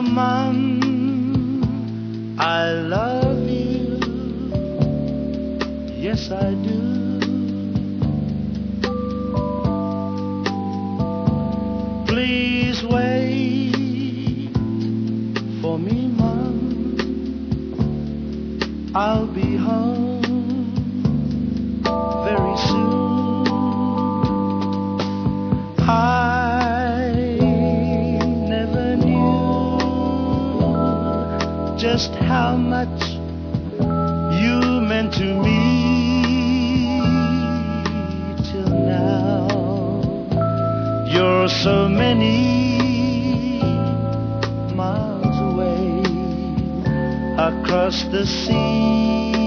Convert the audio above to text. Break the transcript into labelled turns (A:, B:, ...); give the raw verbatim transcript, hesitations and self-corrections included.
A: Woman, I love you, yes I do. Please wait for me, Mom, I'll be home very soon. I never knew just how much you meant to me till now. You're so many miles away across the sea.